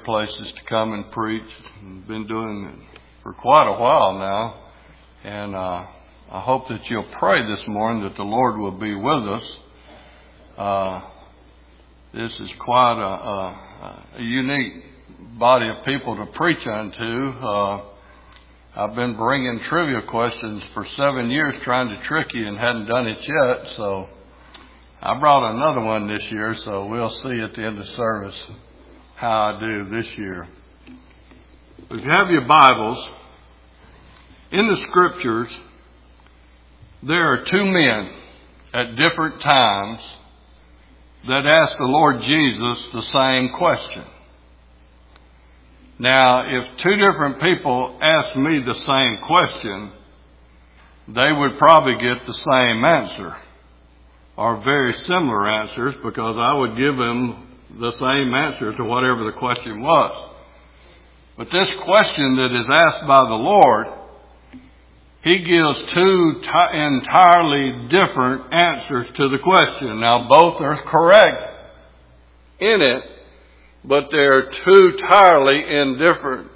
places to come and preach. I've been doing it for quite a while now. And I hope that you'll pray this morning that the Lord will be with us. This is quite a unique body of people to preach unto. I've been bringing trivia questions for 7 years trying to trick you and hadn't done it yet. So I brought another one this year, so we'll see at the end of the service how I do this year. If you have your Bibles, in the Scriptures, there are two men at different times that asked the Lord Jesus the same question. Now, if two different people asked me the same question, they would probably get the same answer, or very similar answers, because I would give them the same answer to whatever the question was. But this question that is asked by the Lord, He gives two entirely different answers to the question. Now, both are correct in it, but they're two entirely indifferent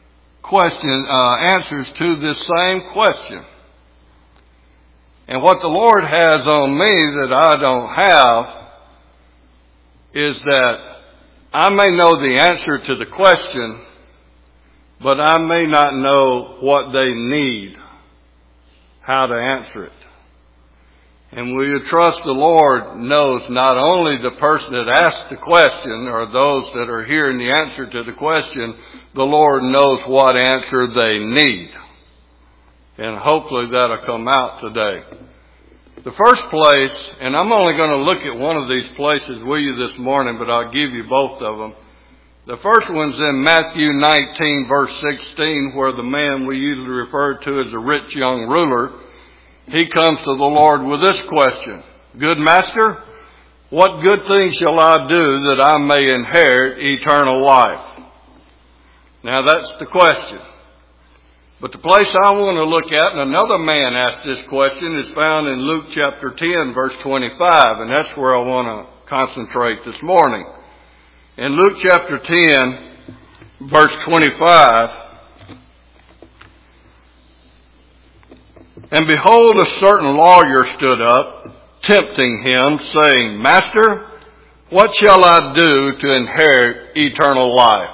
answers to this same question. And what the Lord has on me that I don't have is that I may know the answer to the question, but I may not know what they need, how to answer it. And will you trust the Lord knows not only the person that asked the question or those that are hearing the answer to the question, the Lord knows what answer they need. And hopefully that'll come out today. The first place, and I'm only going to look at one of these places with you this morning, but I'll give you both of them. The first one's in Matthew 19, verse 16, where the man we usually refer to as a rich young ruler, he comes to the Lord with this question: Good Master, what good thing shall I do that I may inherit eternal life? Now that's the question. But the place I want to look at, and another man asked this question, is found in Luke chapter 10, verse 25, and that's where I want to concentrate this morning. In Luke chapter 10, verse 25, and behold, a certain lawyer stood up, tempting him, saying, Master, what shall I do to inherit eternal life?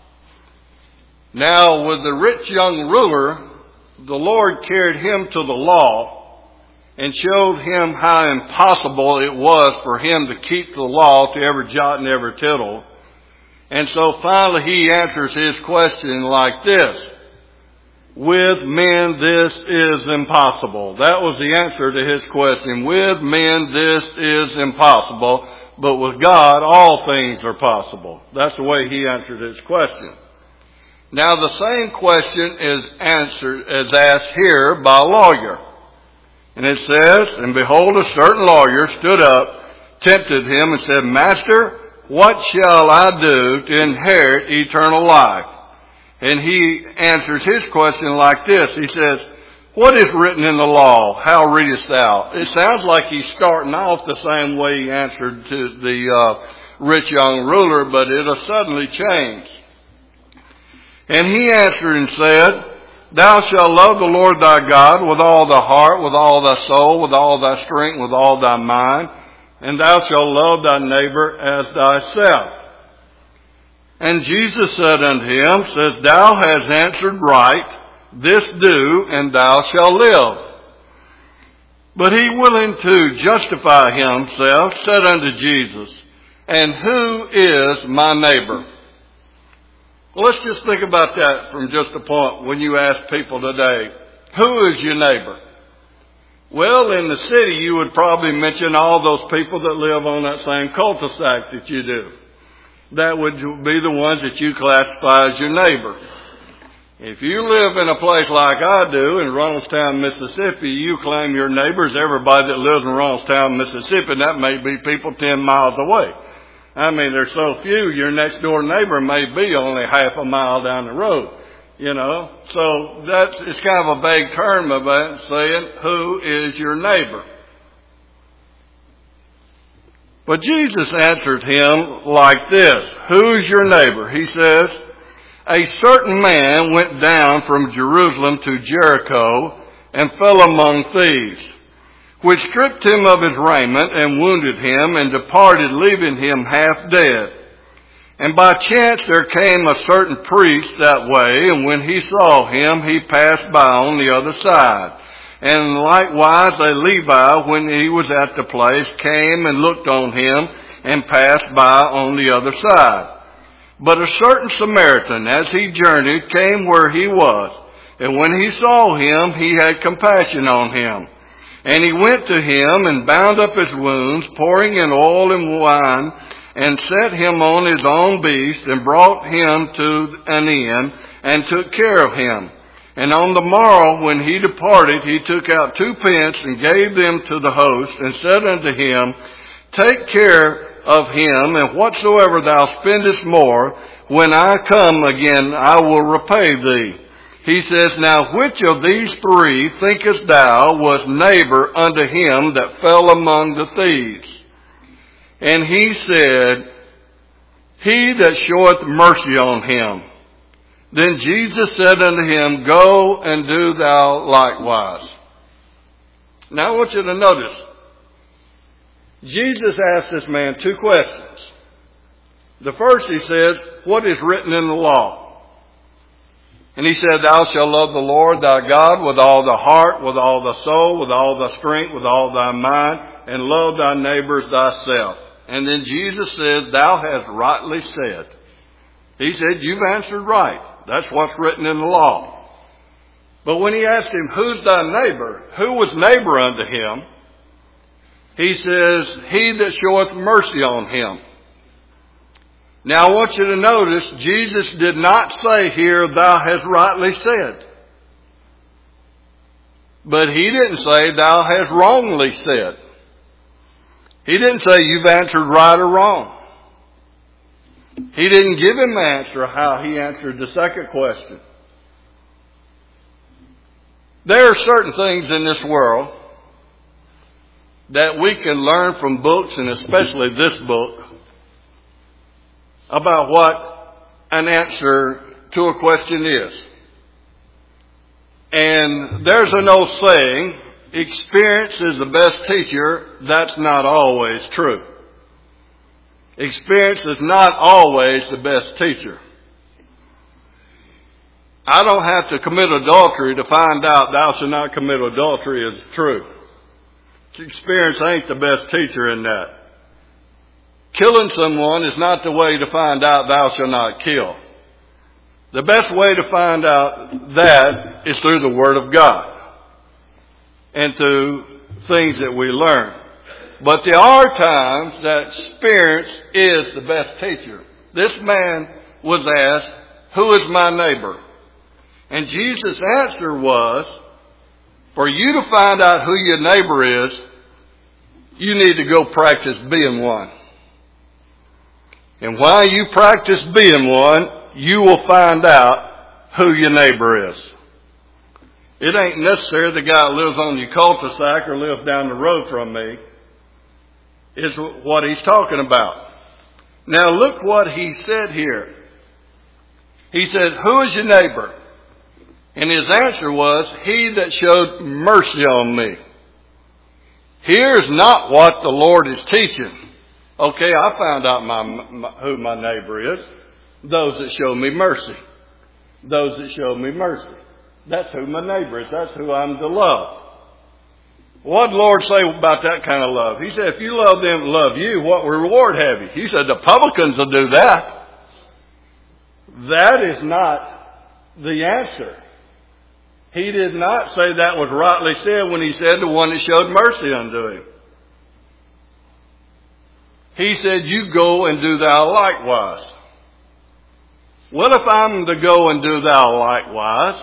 Now, with the rich young ruler, the Lord carried him to the law and showed him how impossible it was for him to keep the law to every jot and every tittle. And so finally he answers his question like this: With men this is impossible. That was the answer to his question. With men this is impossible, but with God all things are possible. That's the way he answered his question. Now the same question is asked here by a lawyer. And it says, and behold, a certain lawyer stood up, tempted him, and said, Master, what shall I do to inherit eternal life? And he answers his question like this. He says, What is written in the law? How readest thou? It sounds like he's starting off the same way he answered to the rich young ruler, but it'll suddenly change. And he answered and said, Thou shalt love the Lord thy God with all thy heart, with all thy soul, with all thy strength, with all thy mind, and thou shalt love thy neighbor as thyself. And Jesus said unto him, Thou hast answered right, this do, and thou shalt live. But he, willing to justify himself, said unto Jesus, And who is my neighbor? Well, let's just think about that from just a point when you ask people today, who is your neighbor? Well, in the city, you would probably mention all those people that live on that same cul-de-sac that you do. That would be the ones that you classify as your neighbor. If you live in a place like I do in Ronaldstown, Mississippi, you claim your neighbors, everybody that lives in Ronaldstown, Mississippi, and that may be people 10 miles away. I mean, there's so few, your next door neighbor may be only half a mile down the road, you know. So it's kind of a vague term about saying, who is your neighbor? But Jesus answered him like this, "Who's your neighbor?" He says, "A certain man went down from Jerusalem to Jericho and fell among thieves, which stripped him of his raiment and wounded him and departed, leaving him half dead. And by chance there came a certain priest that way, and when he saw him, he passed by on the other side. And likewise a Levi, when he was at the place, came and looked on him and passed by on the other side. But a certain Samaritan, as he journeyed, came where he was. And when he saw him, he had compassion on him. And he went to him and bound up his wounds, pouring in oil and wine, and set him on his own beast, and brought him to an inn, and took care of him. And on the morrow, when he departed, he took out 2 pence and gave them to the host, and said unto him, Take care of him, and whatsoever thou spendest more, when I come again, I will repay thee. He says, Now which of these 3 thinkest thou was neighbor unto him that fell among the thieves? And he said, He that showeth mercy on him. Then Jesus said unto him, Go and do thou likewise. Now I want you to notice, Jesus asked this man 2 questions. The first, he says, What is written in the law? And he said, Thou shalt love the Lord thy God with all the heart, with all the soul, with all the strength, with all thy mind, and love thy neighbors thyself. And then Jesus said, Thou hast rightly said. He said, You've answered right. That's what's written in the law. But when he asked him, Who's thy neighbor? Who was neighbor unto him? He says, He that showeth mercy on him. Now I want you to notice, Jesus did not say here, Thou hast rightly said. But he didn't say, Thou hast wrongly said. He didn't say, You've answered right or wrong. He didn't give him an answer how he answered the second question. There are certain things in this world that we can learn from books, and especially this book, about what an answer to a question is. And there's an old saying, experience is the best teacher. That's not always true. Experience is not always the best teacher. I don't have to commit adultery to find out thou shalt not commit adultery is true. Experience ain't the best teacher in that. Killing someone is not the way to find out thou shalt not kill. The best way to find out that is through the Word of God and through things that we learn. But there are times that experience is the best teacher. This man was asked, Who is my neighbor? And Jesus' answer was, for you to find out who your neighbor is, you need to go practice being one. And while you practice being one, you will find out who your neighbor is. It ain't necessarily the guy that lives on your cul-de-sac or lives down the road from me. Is what he's talking about. Now look what he said here. He said, Who is your neighbor? And his answer was, He that showed mercy on me. Here's not what the Lord is teaching. Okay, I found out who my neighbor is. Those that show me mercy. Those that show me mercy. That's who my neighbor is. That's who I'm to love. What did the Lord say about that kind of love? He said, if you love them that love you, what reward have you? He said, the publicans will do that. That is not the answer. He did not say that was rightly said when he said the one that showed mercy unto him. He said, you go and do thou likewise. Well, if I'm to go and do thou likewise,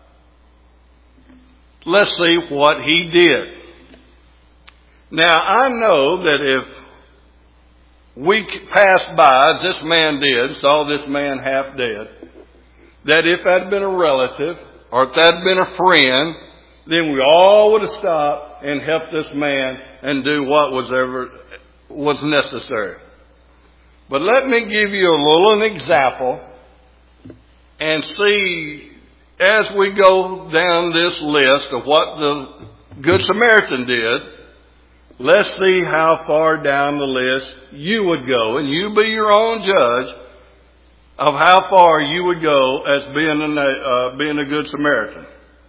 let's see what he did. Now, I know that if we passed by, as this man did, saw this man half dead, that if that had been a relative or if that had been a friend, then we all would have stopped and helped this man and do was necessary. But let me give you a little example and see as we go down this list of what the Good Samaritan did, let's see how far down the list you would go. And you be your own judge of how far you would go as being a Good Samaritan.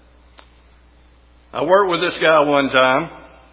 I worked with this guy one time,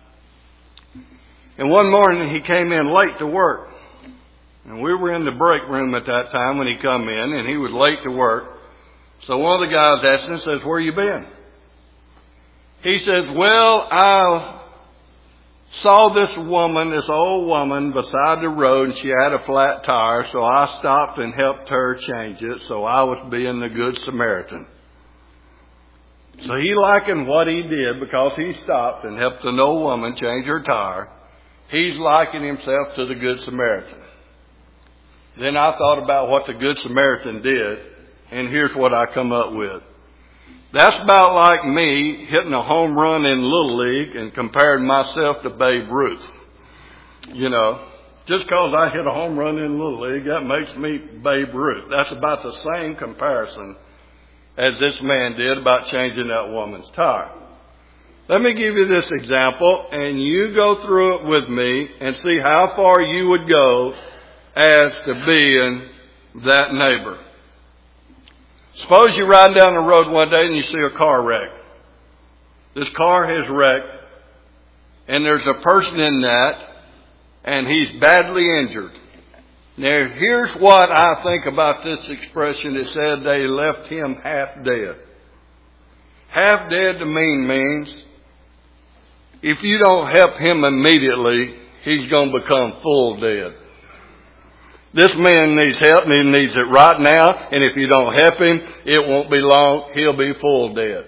and one morning he came in late to work. And we were in the break room at that time when he come in, and he was late to work. So one of the guys asked him, says, "Where you been?" He says, "Well, I saw this old woman beside the road, and she had a flat tire, so I stopped and helped her change it, so I was being the Good Samaritan." So he likened what he did because he stopped and helped an old woman change her tire. He's likening himself to the Good Samaritan. Then I thought about what the Good Samaritan did, and here's what I come up with. That's about like me hitting a home run in Little League and comparing myself to Babe Ruth. You know, just because I hit a home run in Little League, that makes me Babe Ruth. That's about the same comparison as this man did about changing that woman's tire. Let me give you this example, and you go through it with me and see how far you would go as to being that neighbor. Suppose you're riding down the road one day and you see a car wreck. This car has wrecked, and there's a person in that, and he's badly injured. Now, here's what I think about this expression. It said they left him half dead. Half dead to me means if you don't help him immediately, he's going to become full dead. This man needs help, and he needs it right now, and if you don't help him, it won't be long, he'll be full dead.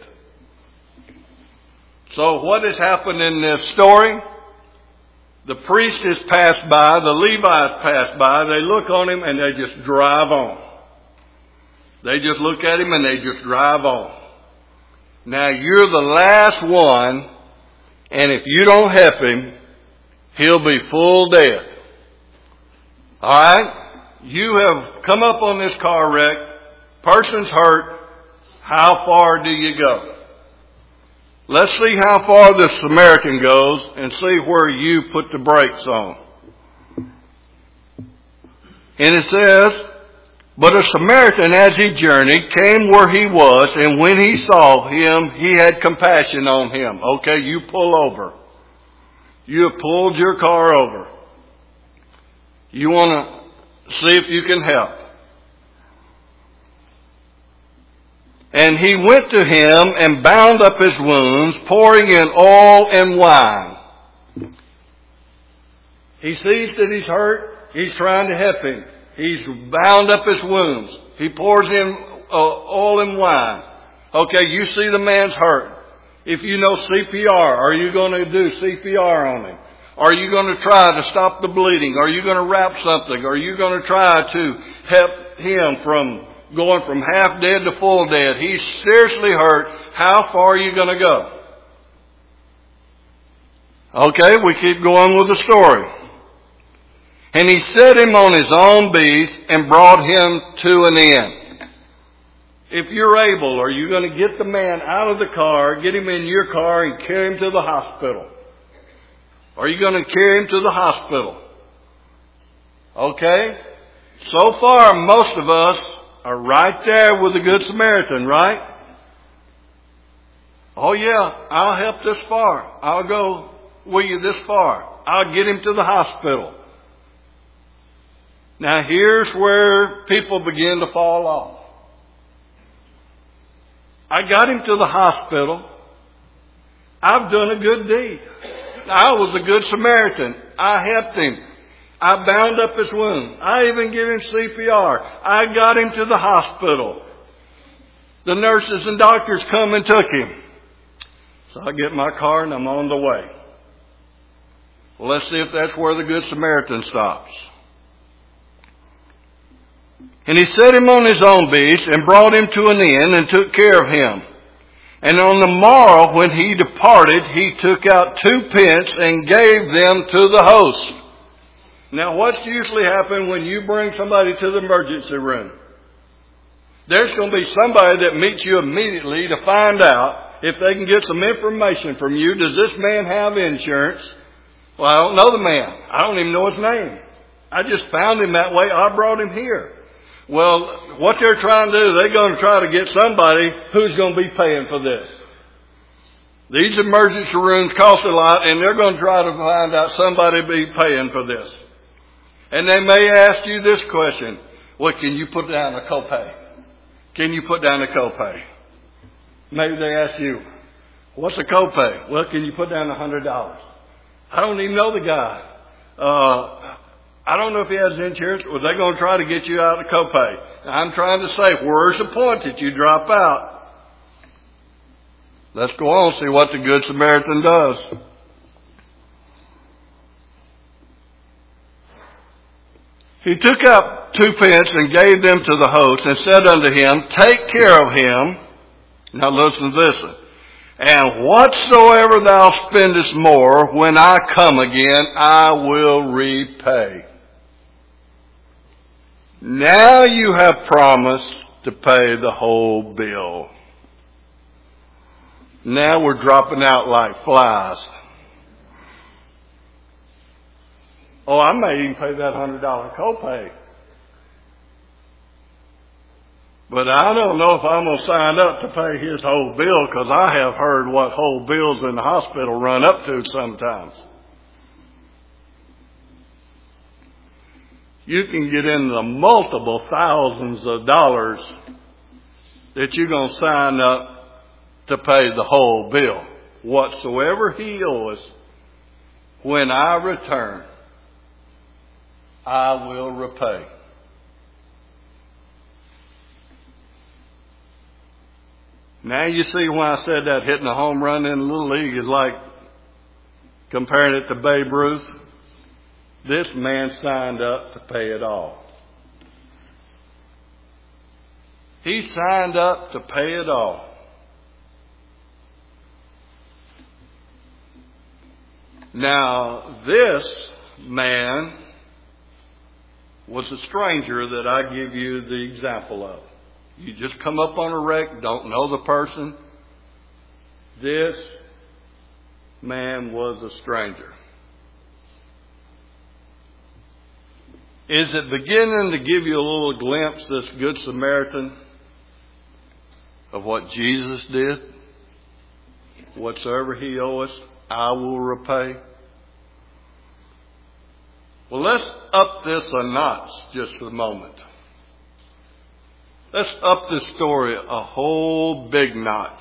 So what has happened in this story? The priest has passed by, the Levites passed by, they look on him and they just drive on. They just look at him and they just drive on. Now you're the last one, and if you don't help him, he'll be full dead. Alright? You have come up on this car wreck, person's hurt, how far do you go? Let's see how far the Samaritan goes and see where you put the brakes on. And it says, "But a Samaritan as he journeyed came where he was, and when he saw him, he had compassion on him." Okay, you pull over. You have pulled your car over. You want to see if you can help. "And he went to him and bound up his wounds, pouring in oil and wine." He sees that he's hurt. He's trying to help him. He's bound up his wounds. He pours in oil and wine. Okay, you see the man's hurt. If you know CPR, are you going to do CPR on him? Are you going to try to stop the bleeding? Are you going to wrap something? Are you going to try to help him from going from half dead to full dead? He's seriously hurt. How far are you going to go? Okay, we keep going with the story. "And he set him on his own beast and brought him to an inn." If you're able, are you going to get the man out of the car, get him in your car, and carry him to the hospital? Are you going to carry him to the hospital? Okay? So far, most of us are right there with the Good Samaritan, right? "Oh yeah, I'll help this far. I'll go with you this far. I'll get him to the hospital." Now here's where people begin to fall off. I got him to the hospital. I've done a good deed. I was a Good Samaritan. I helped him. I bound up his wound. I even gave him CPR. I got him to the hospital. The nurses and doctors come and took him. So I get my car and I'm on the way. Well, let's see if that's where the Good Samaritan stops. "And he set him on his own beast and brought him to an inn and took care of him. And on the morrow when he departed, he took out 2 pence and gave them to the host." Now, what's usually happen when you bring somebody to the emergency room? There's going to be somebody that meets you immediately to find out if they can get some information from you. Does this man have insurance? Well, I don't know the man. I don't even know his name. I just found him that way. I brought him here. Well, what they're trying to do, they're going to try to get somebody who's going to be paying for this. These emergency rooms cost a lot, and they're going to try to find out somebody be paying for this. And they may ask you this question. Well, can you put down a copay? Can you put down a copay? Maybe they ask you, what's a copay? Well, can you put down $100? I don't even know the guy. I don't know if he has insurance. Well, they're going to try to get you out of the copay. I'm trying to say, where's the point that you drop out? Let's go on and see what the Good Samaritan does. He took out 2 pence and gave them to the host and said unto him, take care of him. Now listen to this. And whatsoever thou spendest more, when I come again, I will repay. Now you have promised to pay the whole bill. Now we're dropping out like flies. Oh, I may even pay that $100 copay. But I don't know if I'm going to sign up to pay his whole bill, because I have heard what whole bills in the hospital run up to sometimes. You can get into multiple thousands of dollars that you're going to sign up to pay the whole bill. Whatsoever he owes, when I return, I will repay. Now you see why I said that hitting a home run in the Little League is like comparing it to Babe Ruth. This man signed up to pay it all. He signed up to pay it all. Now, this man was a stranger that I give you the example of. You just come up on a wreck, don't know the person. This man was a stranger. Is it beginning to give you a little glimpse, this Good Samaritan, of what Jesus did? Whatsoever he oweth, I will repay. Well, let's up this a notch just for a moment. Let's up this story a whole big notch.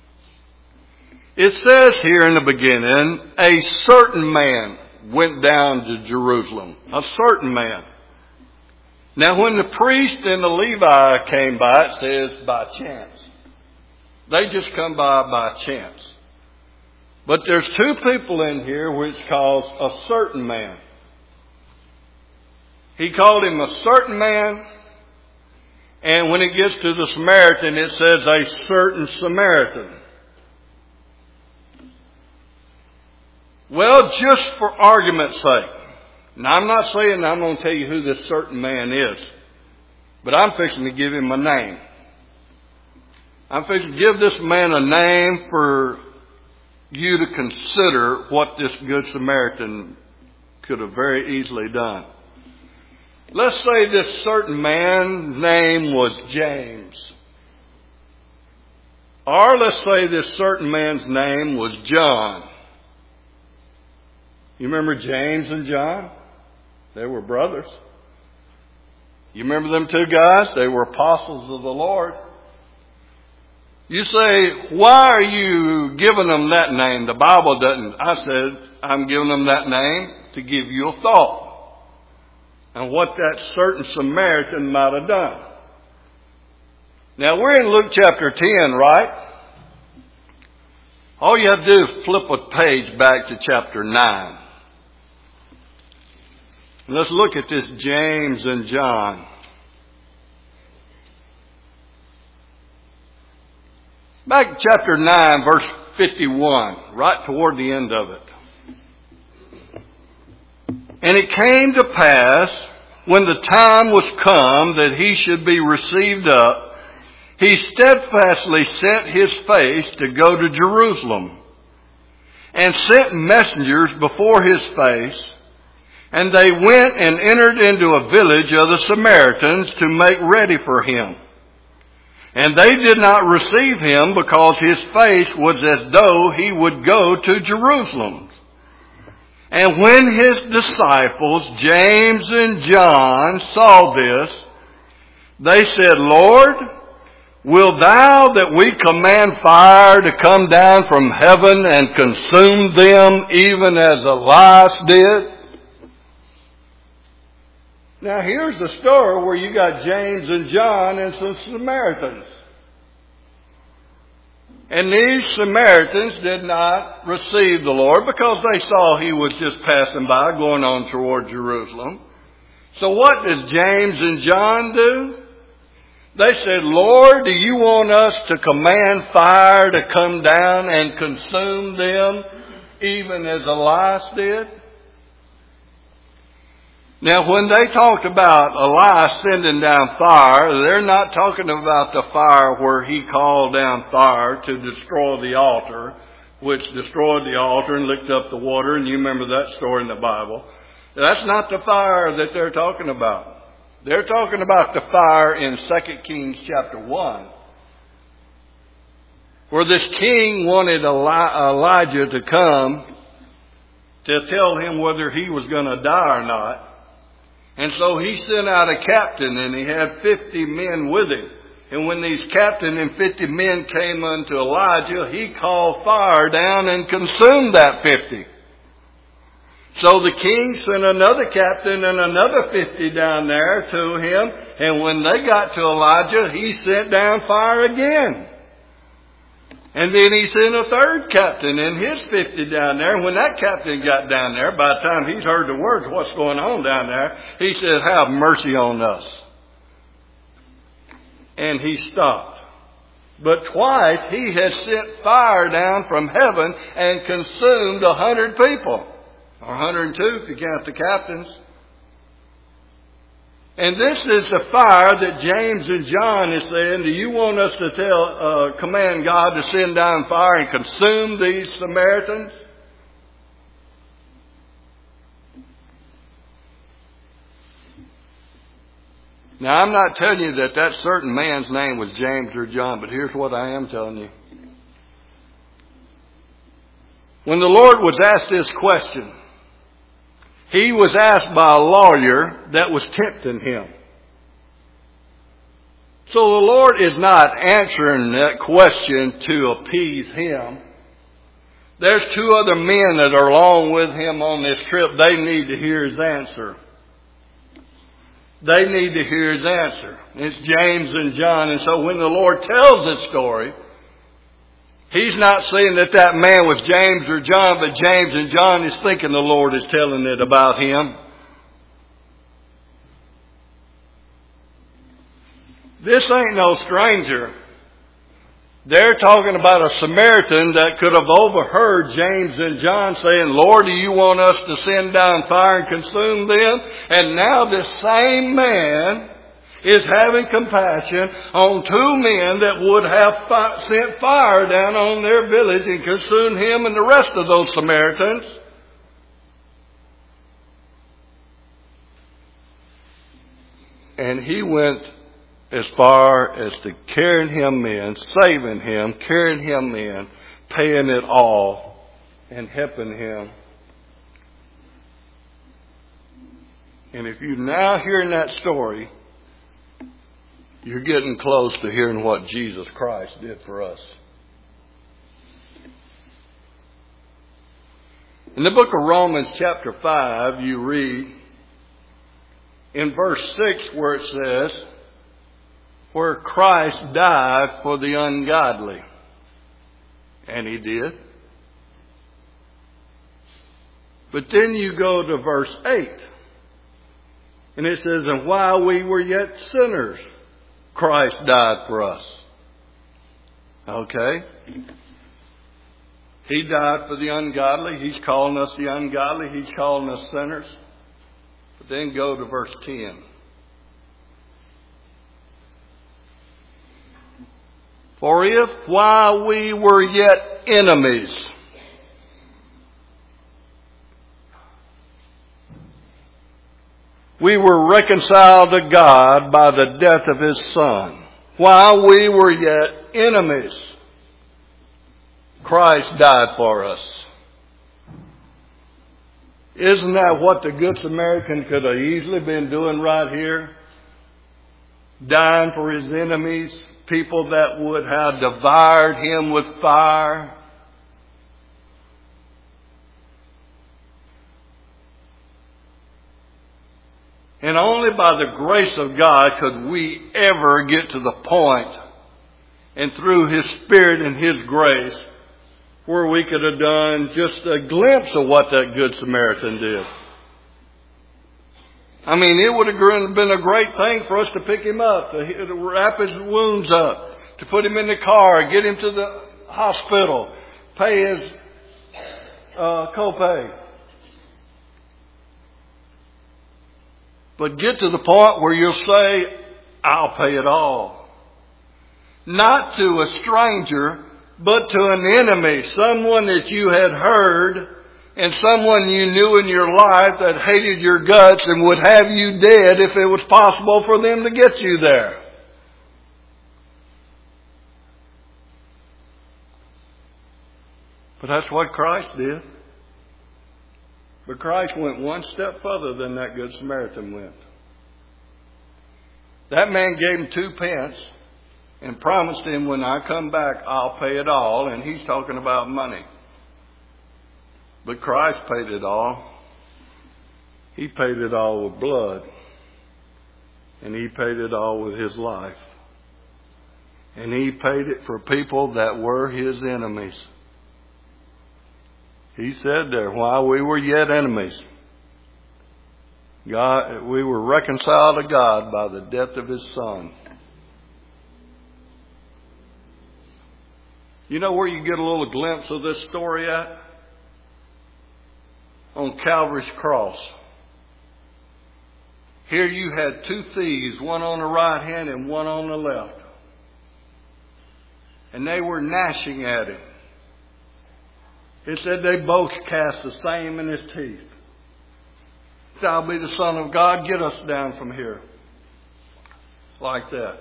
It says here in the beginning, a certain man went down to Jerusalem. A certain man. Now when the priest and the Levi came by, it says by chance. They just come by chance. But there's 2 people in here which calls a certain man. He called him a certain man. And when it gets to the Samaritan, it says a certain Samaritan. Well, just for argument's sake. Now, I'm not saying I'm going to tell you who this certain man is. But I'm fixing to give him a name. I'm fixing to give this man a name for you to consider what this Good Samaritan could have very easily done. Let's say this certain man's name was James. Or let's say this certain man's name was John. You remember James and John? They were brothers. You remember them 2 guys? They were apostles of the Lord. You say, why are you giving them that name? The Bible doesn't. I said, I'm giving them that name to give you a thought. And what that certain Samaritan might have done. Now we're in Luke chapter 10, right? All you have to do is flip a page back to chapter 9. And let's look at this James and John. Back in chapter 9, verse 51, right toward the end of it. And it came to pass, when the time was come that he should be received up, he steadfastly set his face to go to Jerusalem, and sent messengers before his face, and they went and entered into a village of the Samaritans to make ready for him. And they did not receive him, because his face was as though he would go to Jerusalem. And when his disciples, James and John, saw this, they said, Lord, wilt thou that we command fire to come down from heaven and consume them, even as Elias did? Now here's the story where you got James and John and some Samaritans. And these Samaritans did not receive the Lord because they saw he was just passing by, going on toward Jerusalem. So what does James and John do? They said, Lord, do you want us to command fire to come down and consume them, even as Elias did? Now, when they talked about Elias sending down fire, they're not talking about the fire where he called down fire to destroy the altar, which destroyed the altar and licked up the water, and you remember that story in the Bible. That's not the fire that they're talking about. They're talking about the fire in 2 Kings chapter 1, where this king wanted Elijah to come to tell him whether he was going to die or not. And so he sent out a captain, and he had 50 men with him. And when these captain and 50 men came unto Elijah, he called fire down and consumed that 50. So the king sent another captain and another 50 down there to him. And when they got to Elijah, he sent down fire again. And then he sent a third captain and his 50 down there. And when that captain got down there, by the time he's heard the words, what's going on down there, he said, have mercy on us. And he stopped. But twice he had sent fire down from heaven and consumed 100 people. Or 102 if you count the captains. And this is the fire that James and John is saying, do you want us to command God to send down fire and consume these Samaritans? Now, I'm not telling you that that certain man's name was James or John, but here's what I am telling you. When the Lord was asked this question, he was asked by a lawyer that was tempting him. So the Lord is not answering that question to appease him. There's two other men that are along with him on this trip. They need to hear his answer. They need to hear his answer. It's James and John. And so when the Lord tells this story, he's not saying that that man was James or John, but James and John is thinking the Lord is telling it about him. This ain't no stranger. They're talking about a Samaritan that could have overheard James and John saying, Lord, do you want us to send down fire and consume them? And now this same man is having compassion on two men that would have sent fire down on their village and consumed him and the rest of those Samaritans. And he went as far as to carrying him in, saving him, carrying him in, paying it all, and helping him. And if you're now hearing that story, you're getting close to hearing what Jesus Christ did for us. In the book of Romans chapter 5, you read in verse 6 where it says, where Christ died for the ungodly. And he did. But then you go to verse 8. And it says, and while we were yet sinners, Christ died for us. Okay? He died for the ungodly. He's calling us the ungodly. He's calling us sinners. Then go to verse 10. For if while we were yet enemies, we were reconciled to God by the death of His Son. While we were yet enemies, Christ died for us. Isn't that what the Good Samaritan could have easily been doing right here? Dying for his enemies, people that would have devoured him with fire. And only by the grace of God could we ever get to the point, and through His Spirit and His grace, where we could have done just a glimpse of what that Good Samaritan did. I mean, it would have been a great thing for us to pick him up, to wrap his wounds up, to put him in the car, get him to the hospital, pay his copay. But get to the point where you'll say, I'll pay it all. Not to a stranger, but to an enemy, someone that you had heard, and someone you knew in your life that hated your guts and would have you dead if it was possible for them to get you there. But that's what Christ did. But Christ went one step further than that Good Samaritan went. That man gave him 2 pence and promised him, when I come back, I'll pay it all. And he's talking about money. But Christ paid it all. He paid it all with blood. And He paid it all with His life. And He paid it for people that were His enemies. He said there, while we were yet enemies, we were reconciled to God by the death of His Son. You know where you get a little glimpse of this story at? On Calvary's cross. Here you had 2 thieves, one on the right hand and one on the left. And they were gnashing at Him. It said they both cast the same in His teeth. Thou be the Son of God, get us down from here. Like that.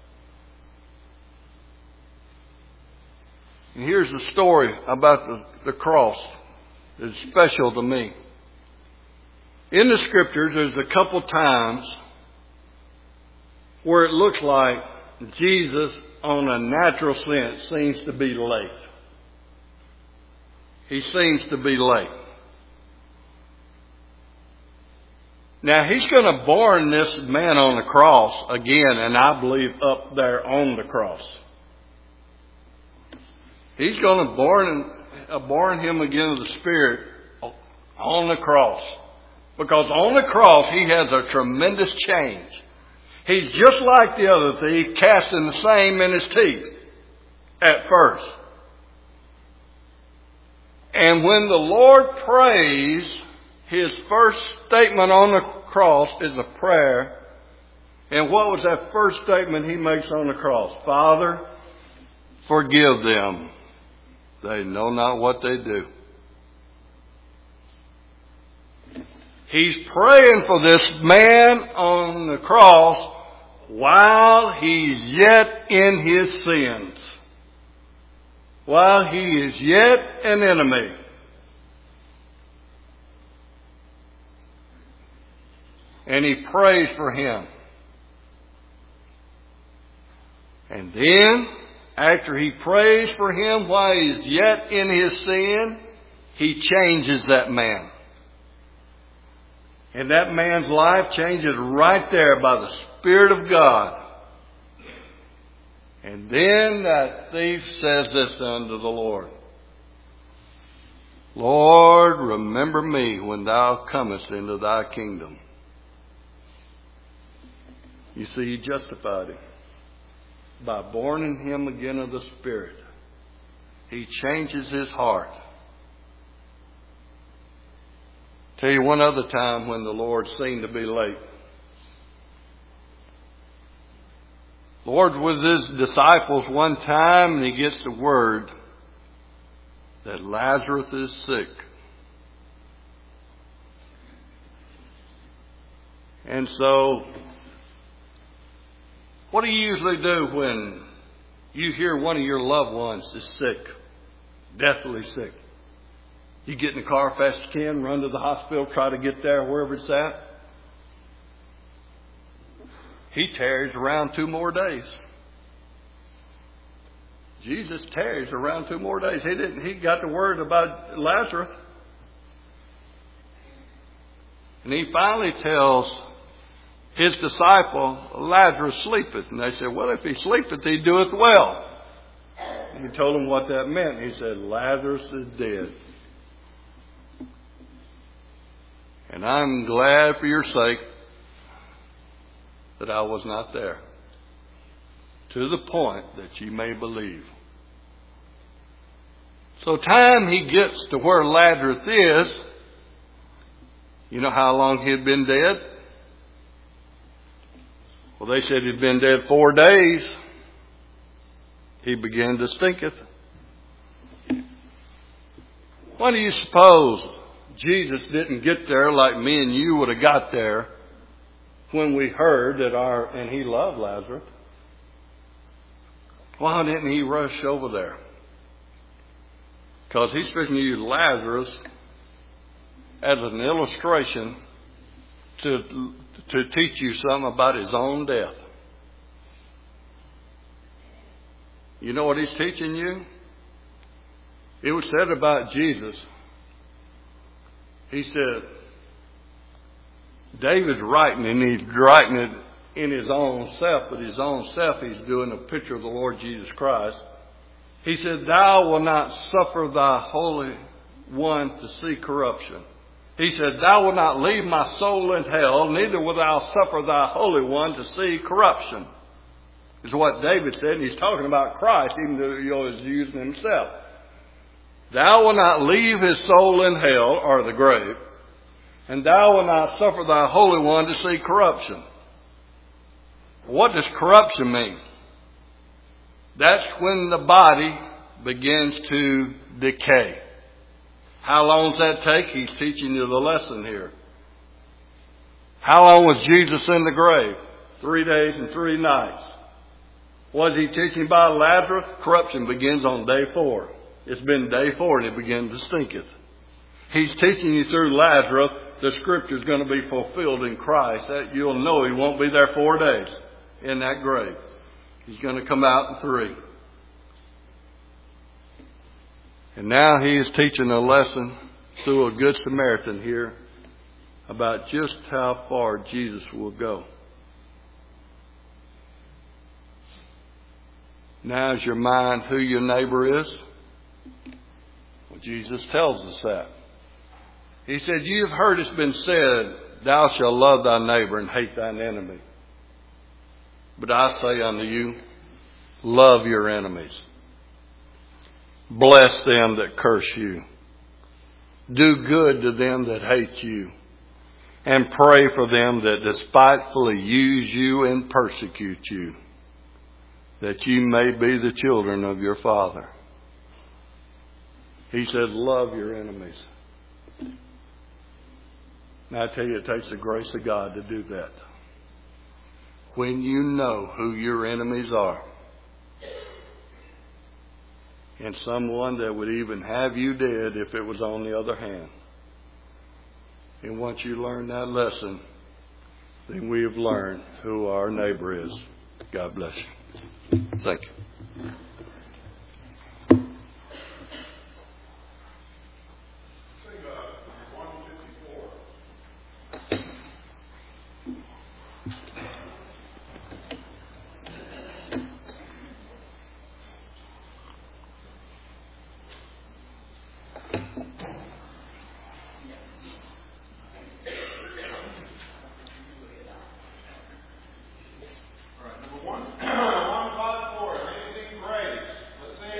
And here's the story about the cross. It's special to me. In the Scriptures, there's a couple times where it looks like Jesus, on a natural sense, seems to be late. He seems to be late. Now, He's going to born this man on the cross again, and I believe up there on the cross. He's going to born him again of the Spirit on the cross. Because on the cross, He has a tremendous change. He's just like the other thief, casting the same in his teeth at first. And when the Lord prays, His first statement on the cross is a prayer. And what was that first statement He makes on the cross? Father, forgive them. They know not what they do. He's praying for this man on the cross while he's yet in his sins. While he is yet an enemy. And He prays for him. And then, after He prays for him while he's yet in his sin, He changes that man. And that man's life changes right there by the Spirit of God. And then that thief says this unto the Lord. Lord, remember me when Thou comest into Thy kingdom. You see, He justified him. By borning him again of the Spirit. He changes his heart. Tell you one other time when the Lord seemed to be late. The Lord was with His disciples one time, and He gets the word that Lazarus is sick. And so, what do you usually do when you hear one of your loved ones is sick, deathly sick? You get in the car fast as you can, run to the hospital, try to get there wherever it's at. He tarries around 2 more days. Jesus tarries around 2 more days. He got the word about Lazarus. And He finally tells His disciple, Lazarus sleepeth. And they said, well, if he sleepeth, he doeth well. And He told them what that meant. He said, Lazarus is dead. And I'm glad for your sake that I was not there, to the point that you may believe. So time he gets to where Lazarus is, you know how long he had been dead? Well, they said he'd been dead 4 days. He began to stinketh. Why do you suppose Jesus didn't get there like me and you would have got there when we heard that and He loved Lazarus? Why didn't He rush over there? Because He's fixing to use Lazarus as an illustration to teach you something about His own death. You know what He's teaching you? It was said about Jesus. He said, David's writing, and he's writing it in his own self, but his own self he's doing a picture of the Lord Jesus Christ. He said, Thou wilt not suffer Thy Holy One to see corruption. He said, Thou wilt not leave my soul in hell, neither wilt Thou suffer Thy Holy One to see corruption. Is what David said, and he's talking about Christ, even though he was using himself. Thou wilt not leave His soul in hell, or the grave, and Thou wilt not suffer Thy Holy One to see corruption. What does corruption mean? That's when the body begins to decay. How long does that take? He's teaching you the lesson here. How long was Jesus in the grave? 3 days and 3 nights. Was He teaching about Lazarus? Corruption begins on day 4. It's been day 4 and it begins to stinketh. He's teaching you through Lazarus. The Scripture is going to be fulfilled in Christ. That you'll know He won't be there 4 days in that grave. He's going to come out in 3. And now He is teaching a lesson through a Good Samaritan here about just how far Jesus will go. Now is your mind who your neighbor is? Well, Jesus tells us that. He said, You have heard it's been said, Thou shalt love thy neighbor and hate thine enemy. But I say unto you, love your enemies. Bless them that curse you. Do good to them that hate you. And pray for them that despitefully use you and persecute you, that you may be the children of your Father. He said, love your enemies. Now I tell you, it takes the grace of God to do that. When you know who your enemies are, and someone that would even have you dead if it was on the other hand. And once you learn that lesson, then we have learned who our neighbor is. God bless you. Thank you.